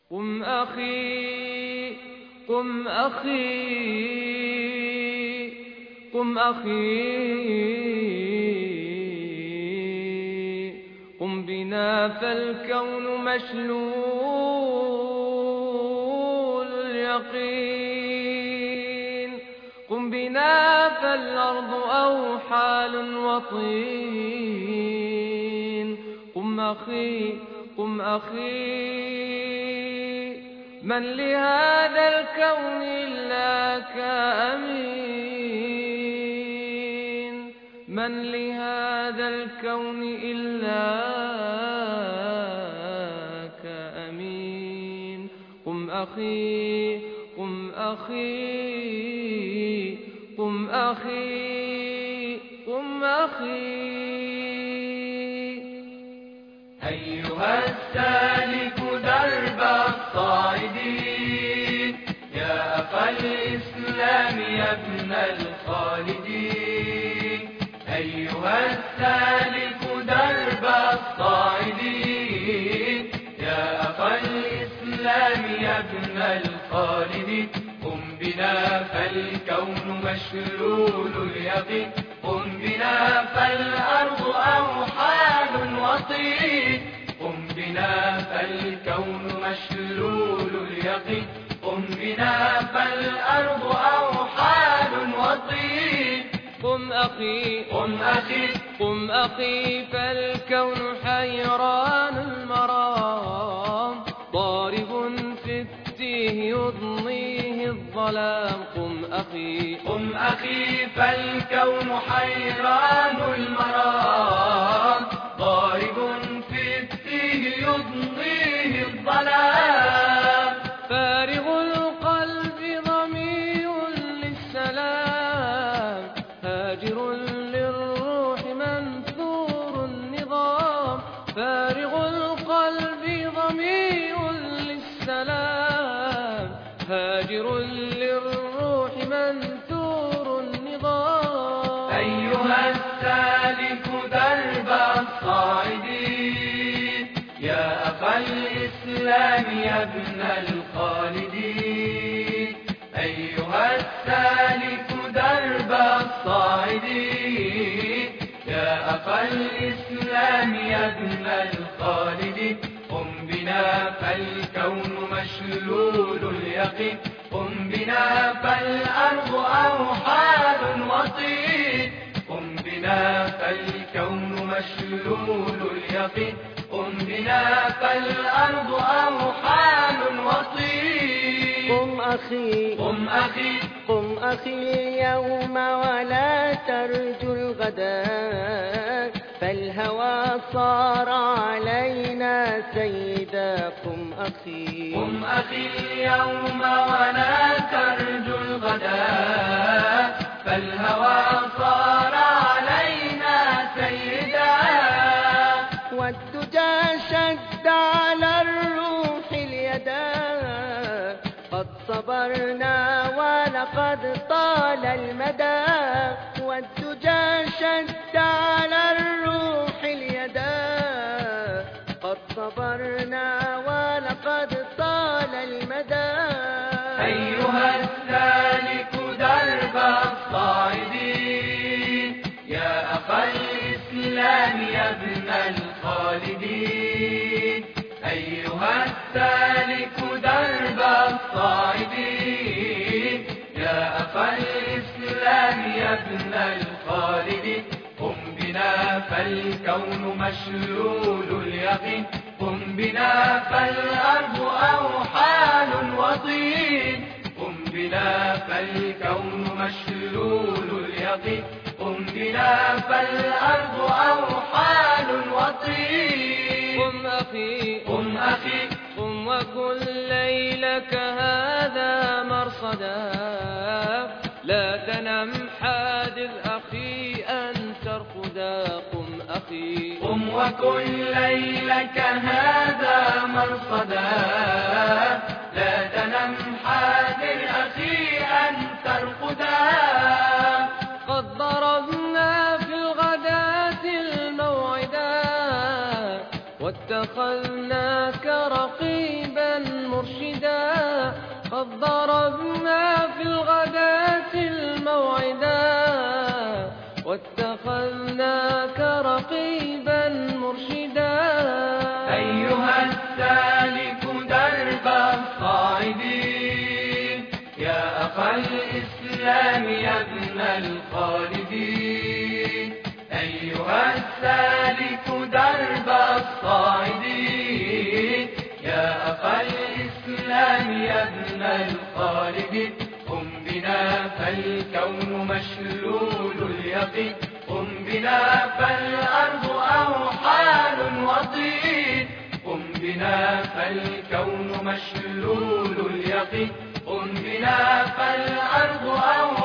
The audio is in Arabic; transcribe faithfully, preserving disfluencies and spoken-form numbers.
قم أخي قم أخي قم أخي قم بنا فالكون مشلول اليقين. قم بنا فالأرض أوحال وطين. قم أخي قم أخي من لهذا الكون إلا كأمين. من لهذا الكون إلا كأمين. قم أخي قم أخي قم أخي قم أخي. أيها السالك درب الصاعدين يا أخا الإسلام يا ابن الخالدين. أيها السالك درب الصاعدين يا أخا الإسلام يا ابن الخالدين. قم بنا فالكون مشلول اليقين. قم بنا فالأرض أوحال وطين. قم بنا فالكون مشلول اليقين. قم بنا فالأرض أوحال وطين. قم أخي قم أخي قم أخي فالكون حيران المرام ضارب في التيه يضنيه الظلام. قم أخي قم أخي فالكون حيران المرام ضارب في التيه يضنيه الظلام. فارغ القلب ضمير للسلام هاجر للروح منثور النظام. فارغ القلب ضمير للسلام هاجر للروح منثور النظام. أيها السالك درب الصاعدين يا أخا الإسلام يا ابن الخالدين. أيها السالك درب الصاعدين يا أخا الإسلام يا ابن الخالدين. قم بنا فالكون مشلول اليقين. قم بنا فالأرض أوحال وطين. قم بنا فالكون مشلول اليقين. قم بنا فالأرض أوحال وطين. قم أخي قم أخي قم أخي اليوم ولا ترجو الغدا فالهوى صار علينا سيدا. قم أخي قم أخي اليوم ولا ترجو الغدا فالهوى صار علينا سيدا. والدجى شد على الروح اليدا قد صبرنا ولقد طال المدى. والدجى شد على الروح اليدا قد صبرنا ولقد طال المدى. أيها السالك درب الصاعدين يا أخا الإسلام يا ابن الخالدين. أيها السالك درب الصاعدين يا أخا الإسلام يا ابن الخالدين. قم بنا فالكون مشلول اليقين. قم بنا فالأرض أوحال وطين. قم بنا فالكون مشلول اليقين. قم بنا فالأرض أوحال وطين. قم أخي قم أخي قم وكن ليلك هذا مرصدا. لا تنم حادث أخي أن ترقدا. قم أخي قم وكن ليلك هذا مرصدا. لا تنم حاذر أخي أن ترقدا. قد ضربنا في الغداة الموعدا واتخذناك رقيبا مرشدا. قد ضربنا في الغداة الموعدا واتخذناك رقيبا مرشدا. أيها السالك درب الصاعدين يا أخا الإسلام يا ابن الخالدين. أيها السالك درب الصاعدين يا أخا الإسلام يا ابن الخالدين. قم بنا فالكون مشلول اليقين. قم بنا فالأرض أوحال وطين. قم بنا فالكون مشلول اليقين. قم بنا فالأرض أوحال